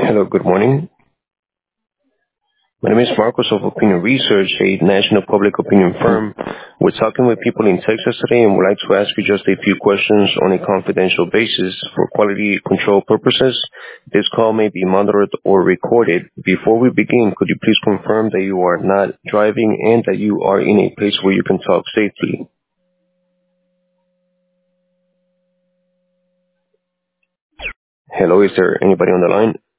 Hello, good morning. My name is Marcos of Opinion Research, a national public opinion firm. We're talking with people in Texas today and would like to ask you just a few questions on a confidential basis for quality control purposes. This call may be monitored or recorded. Before we begin, could you please confirm that you are not driving and that you are in a place where you can talk safely? Hello, is there anybody on the line?